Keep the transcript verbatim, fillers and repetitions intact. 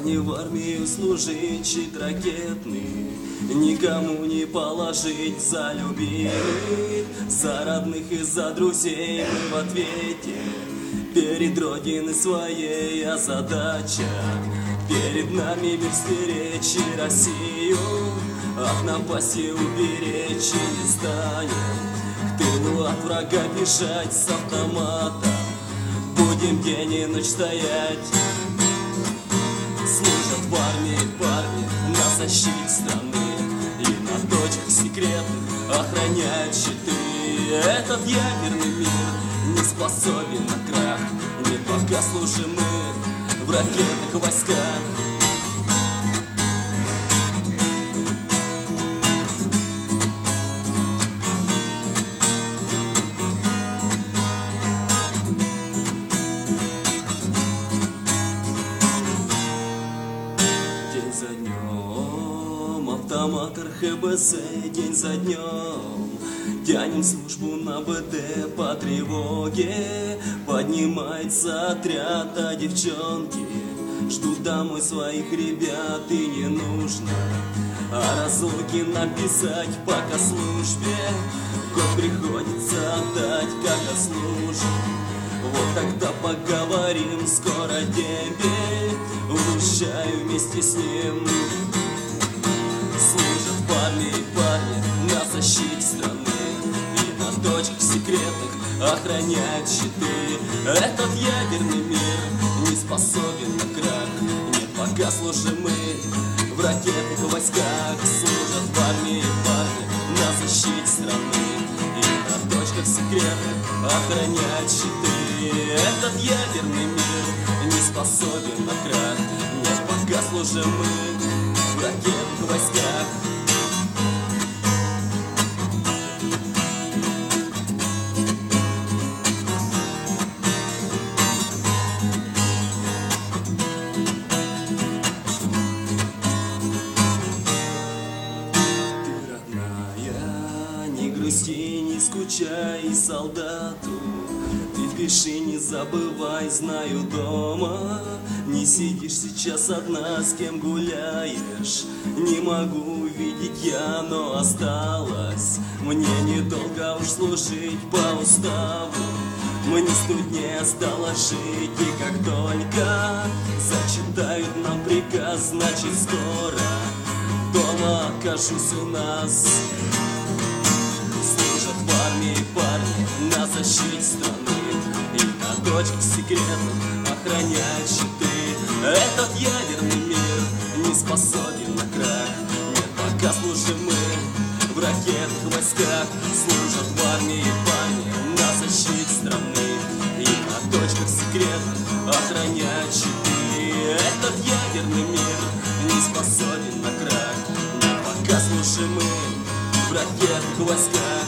не в армию служить, щит ракетный никому не положить. За любимых, за родных и за друзей мы в ответе перед родиной своей. А задача перед нами мир стеречь и Россию от напасти уберечь. И не станем к тылу от врага бежать с автоматом, будем день и ночь стоять. Служат в армии парни на защите страны и на точках секретных охраняют щиты. Этот ядерный мир не способен на крах, не пока служим мы в ракетных войсках. День за днем, автомат эр ха бэ зэ, день за днем тянем службу на бэ дэ по тревоге. Поднимается отряд, а девчонки ждут домой своих ребят. И не нужно о разлуке написать, пока службе год приходится отдать, как отслужим. Вот тогда поговорим, скоро дембель, уезжаю вместе с ним. Служат в армии парни на защите страны и на точках секретных охраняют щиты. Этот ядерный мир не способен на крах, нет, пока служим мы в ракетных войсках. Служат в армии парни на защите страны и на точках секретных охраняют щиты. Этот ядерный мир не способен на крах, нет, пока служим мы в ракетных войсках. Ты, родная, не грусти, не скучай солдату. Ты пиши, не забывай, знаю, дома не сидишь сейчас одна, с кем гуляешь. Не могу увидеть я, но осталось мне недолго уж служить по уставу. Мне сто дней осталось жить, и как только зачитают нам приказ, значит скоро дома окажусь у нас. Служат в армии парни на защите страны и на точках секретных охраняют щиты. Этот ядерный мир не способен на крах, нет, пока служим мы в ракетных войсках. Служат в армии парни на защите страны и на точках секретных охраняют щиты. Этот ядерный мир не способен на крах, нет, пока служим мы в ракетных войсках.